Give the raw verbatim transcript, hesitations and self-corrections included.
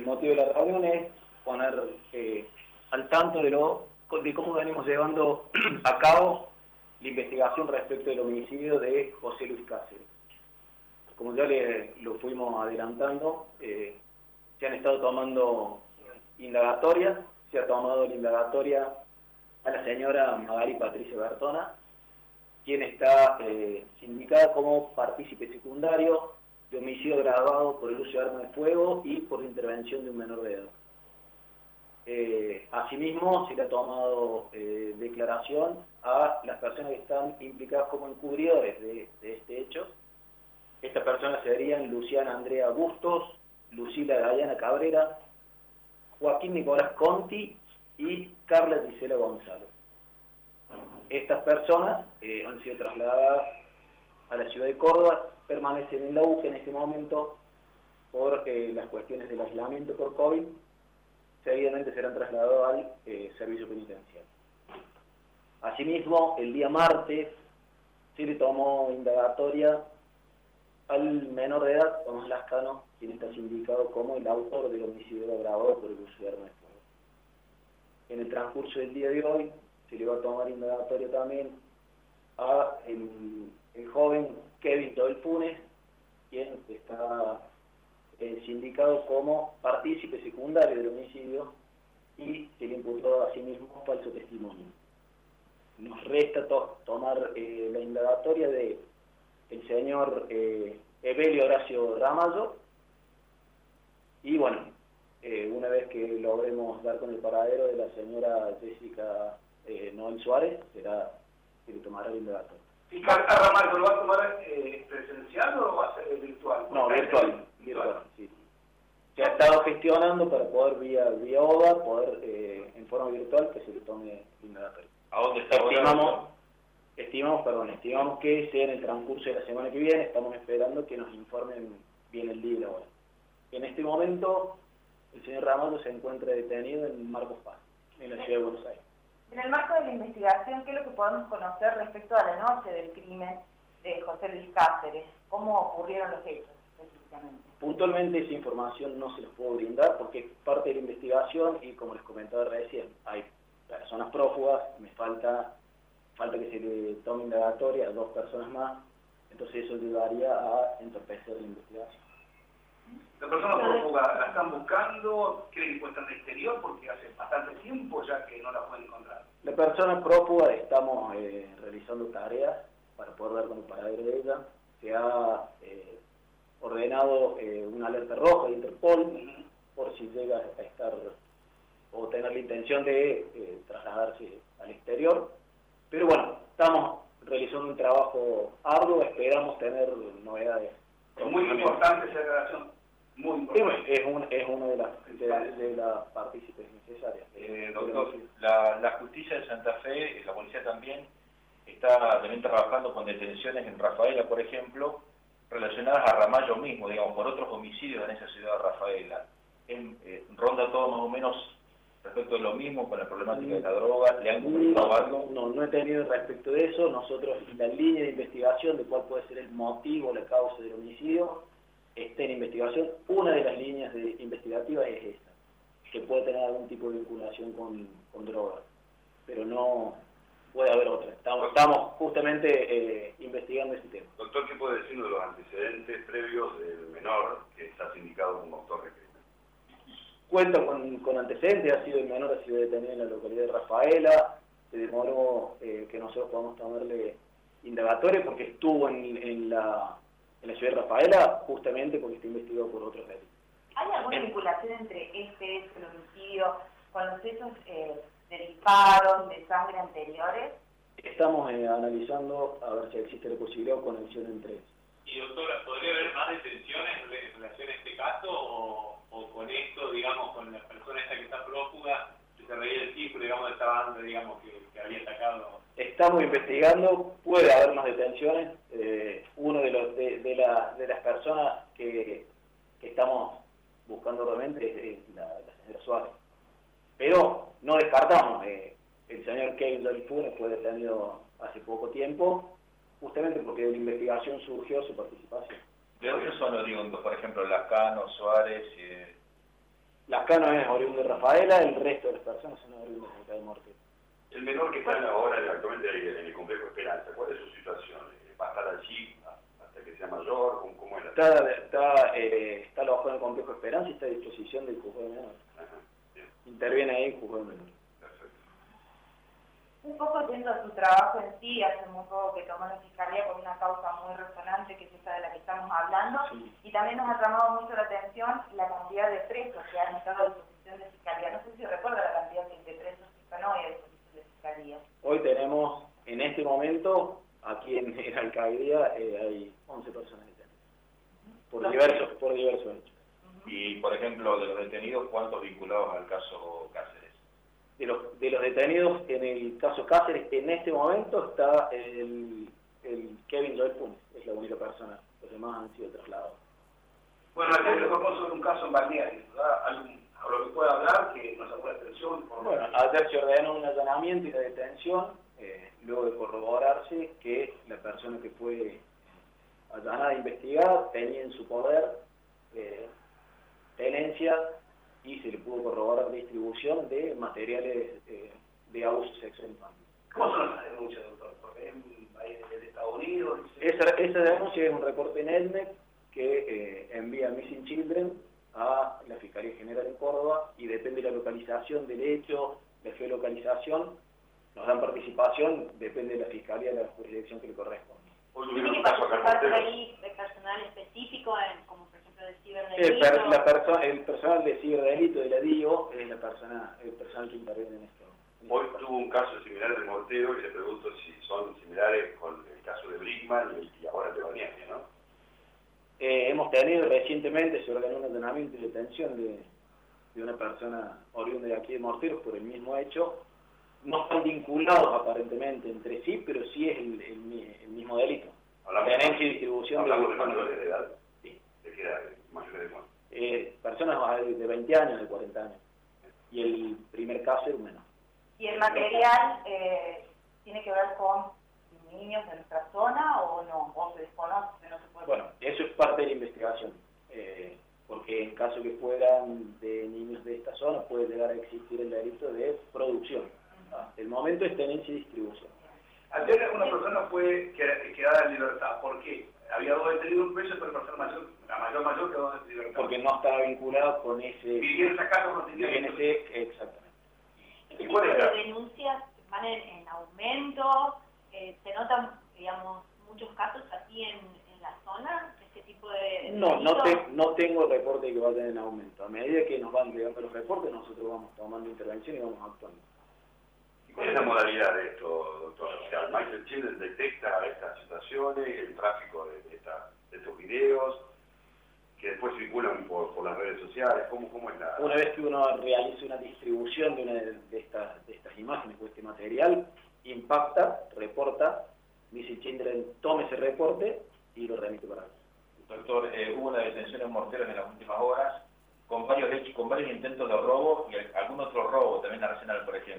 motivo de la reunión es poner eh, al tanto de, lo, de cómo venimos llevando a cabo la investigación respecto del homicidio de José Luis Cáceres. Como ya le, lo fuimos adelantando, eh, se han estado tomando indagatorias, se ha tomado la indagatoria a la señora Magali Patricia Bertona, quien está eh, sindicada como partícipe secundario de homicidio agravado por el uso de arma de fuego y por la intervención de un menor de edad. Eh, asimismo, se le ha tomado eh, declaración a las personas que están implicadas como encubridores de, de este hecho. Estas personas serían Luciana Andrea Bustos, Lucila Dayana Cabrera, Joaquín Nicolás Conti y Carla Gisela Gonzalo. Estas personas eh, han sido trasladadas a la ciudad de Córdoba, permanecen en la U C en este momento por eh, las cuestiones del aislamiento por COVID, seguidamente serán trasladados al eh, servicio penitenciario. Asimismo, el día martes se le tomó indagatoria al menor de edad, Tomás Lascano, quien está sindicado como el autor del homicidio agravado por el uso de arma de fuego. En el transcurso del día de hoy se le va a tomar indagatoria también a el, el joven Kevin Tobel Funes, quien está eh, sindicado como partícipe secundario del homicidio y se le imputó a sí mismo falso testimonio. Nos resta to tomar eh, la indagatoria de el señor eh, Evelio Horacio Ramallo y bueno, eh, una vez que logremos dar con el paradero de la señora Jessica eh, Noel Suárez, será que le tomará la indagatoria. ¿Fiscal Ramallo lo va a tomar eh, presencial o va a ser virtual? No, virtual, virtual, sí. Se ha estado gestionando para poder vía, vía O D A, poder eh, en forma virtual que se le tome la indagatoria. ¿A dónde está Estimamos, estimamos, perdón, estimamos que sea en el transcurso de la semana que viene, estamos esperando que nos informen bien el día y la hora. En este momento, el señor Ramallo se encuentra detenido en Marcos Paz, en la ciudad de Buenos Aires. En el marco de la investigación, ¿qué es lo que podemos conocer respecto a la noche del crimen de José Luis Cáceres? ¿Cómo ocurrieron los hechos específicamente? Puntualmente esa información no se los puedo brindar porque es parte de la investigación y como les comentaba recién, hay personas prófugas, me falta, falta que se le tome indagatoria a dos personas más, entonces eso ayudaría a entorpecer la investigación. ¿La persona prófuga la están buscando? ¿Creen que están en el exterior? Porque hace bastante tiempo ya que no la pueden encontrar. La persona prófuga estamos eh, realizando tareas para poder dar con el paradero de ella. Se ha eh, ordenado eh, una alerta roja de Interpol uh-huh. por si llega a estar o tener la intención de eh, trasladarse al exterior. Pero bueno, estamos realizando un trabajo arduo, esperamos tener novedades. Es muy importante esa relación. Muy importante. Es, un, es una de las, de, de las partícipes necesarias. Eh, doctor, la, la justicia de Santa Fe, la policía también, está también trabajando con detenciones en Rafaela, por ejemplo, relacionadas a Ramallo mismo, digamos, por otros homicidios en esa ciudad de Rafaela. En, eh, ¿Ronda todo más o menos respecto de lo mismo con la problemática de la droga? ¿Le han comunicado no, algo? No, no he tenido respecto de eso. Nosotros, la línea de investigación de cuál puede ser el motivo, la causa del homicidio, está en investigación. Una de las líneas de investigativas es esta, que puede tener algún tipo de vinculación con, con drogas, pero no puede haber otra. Estamos, estamos justamente eh, investigando ese tema. Doctor, ¿qué puede decirnos de los antecedentes previos del menor que está sindicado como autor de crimen? Cuenta con, con antecedentes, ha sido el menor, ha sido detenido en la localidad de Rafaela, se demoró eh, que nosotros podamos tomarle indagatoria porque estuvo en, en, la, en la ciudad de Rafaela justamente porque está investigado por otros delitos. ¿Hay alguna vinculación entre este hecho, el homicidio, con los hechos eh, de disparos, de sangre anteriores? Estamos eh, analizando a ver si existe la posibilidad de conexión entre ellos. Y doctora, ¿podría haber más detenciones en relación a este caso o, o con esto, digamos, con la persona esta que está prófuga, que se reía el círculo, digamos, de esta banda, digamos, que, que había atacado? Estamos investigando, puede haber más detenciones. Eh, uno de, los, de, de, la, de las personas que, que estamos buscando realmente es, es la, la señora Suárez. Pero no descartamos, eh, el señor Kevin Dolifune fue detenido hace poco tiempo, justamente porque de la investigación surgió su participación. ¿De dónde son los, digo, por ejemplo, Lascano, Suárez? Eh... Lascano es oriundo de Rafaela, el resto de las personas son oriundas de acá de Mortero. El menor que está ahora actualmente en el complejo Esperanza, ¿cuál es su situación? ¿Va a estar allí hasta que sea mayor? ¿Cómo, cómo es la Está, está, eh, está alojado en el complejo Esperanza y está a disposición del juzgado de menor. Ajá, bien. Interviene ahí el juzgado de menor. Perfecto. Un poco yendo a su trabajo en sí, hace muy poco que tomó la Fiscalía con una causa muy resonante, que es esta de la que estamos hablando, Sí. y también nos ha llamado mucho la atención la cantidad de presos que han estado a disposición de Fiscalía. No sé si recuerda la cantidad de presos que están hoy a disposición de Fiscalía. Hoy tenemos, en este momento, aquí en, en Alcaldía, eh, hay once personas detenidas, por diversos, por diversos hechos. Y, por ejemplo, de los detenidos, ¿cuántos vinculados al caso Cáceres? De los, de los detenidos en el caso Cáceres, en este momento está el, el Kevin Joel Funes, es la única persona, los demás han sido trasladados. Bueno, ayer le tocó sobre un caso en Balneario, ¿verdad? Algún, a lo que pueda hablar, que nos llamó la atención. Por Bueno, ayer se ordenó un allanamiento y la detención, eh, luego de corroborarse que la persona que fue allanada e investigada tenía en su poder eh, tenencia y se le pudo corroborar distribución de materiales eh, de abuso sexual infantil. ¿Cómo son las denuncias, doctor? Porque es un país de Estados Unidos. Esa, esa denuncia es un reporte en EDNET que eh, envía Missing Children a la Fiscalía General en Córdoba y depende de la localización del hecho, la geolocalización, nos dan participación, depende de la Fiscalía de la jurisdicción que le corresponde. Hoy ¿Tiene tuvieron que un caso acá en participar por Mortero. ahí de personal específico, en, como por ejemplo de El, ciberdelito? per, la perso el personal de ciberdelito de la D I O es la persona, el personal que interviene en esto. Hoy tuvo un caso similar de Mortero y le pregunto si son similares con el caso de Brickman y, y ahora de Balneario, ¿no? Eh, hemos tenido recientemente, se ordenó un allanamiento y detención de, de una persona oriunda de aquí de Morteros por el mismo hecho. No están vinculados aparentemente entre sí, pero sí es el, el, el mismo delito. Hablamos, Tenencia y distribución hablamos de, de mayores de edad. Sí. ¿De qué edad? ¿Mayores de cuánto? Eh, personas de veinte años, de cuarenta años. Y el primer caso era un menor. ¿Y el material eh, tiene que ver con niños de nuestra zona o no? ¿O se desconoce? No se puede... Bueno, eso es parte de la investigación, eh, porque en caso que fueran de niños de esta zona puede llegar a existir el delito de producción. Hasta el momento es tenencia y distribución. Ayer una persona fue quedada en libertad. ¿Por qué? Había dos detenidos presos, pero la persona mayor, la mayor mayor quedó en libertad. Porque no estaba vinculado con ese... Vivía en esa casa, no tenía... En ese, exactamente. ¿Este ¿Y tipo cuál es de la- denuncias van en, en aumento? Eh, ¿Se notan, digamos, muchos casos aquí en, en la zona? ¿Este tipo de No, no, delitos? te, no tengo el reporte de que vayan en aumento. A medida que nos van llegando los reportes, nosotros vamos tomando intervención y vamos actuando. ¿Y cuál es la modalidad de esto, doctor? O sea, Michael Children detecta estas situaciones, el tráfico de, de, esta, de estos videos, que después circulan por, por las redes sociales. ¿Cómo, cómo es la...? Una vez que uno realiza una distribución de una de estas, de estas imágenes o este material, impacta, reporta, Missing Children toma ese reporte y lo remite para acá. Doctor, eh, hubo una detención en Morteros en las últimas horas, con varios hechos, con varios intentos de robo y algún otro robo también arsenal, por ejemplo.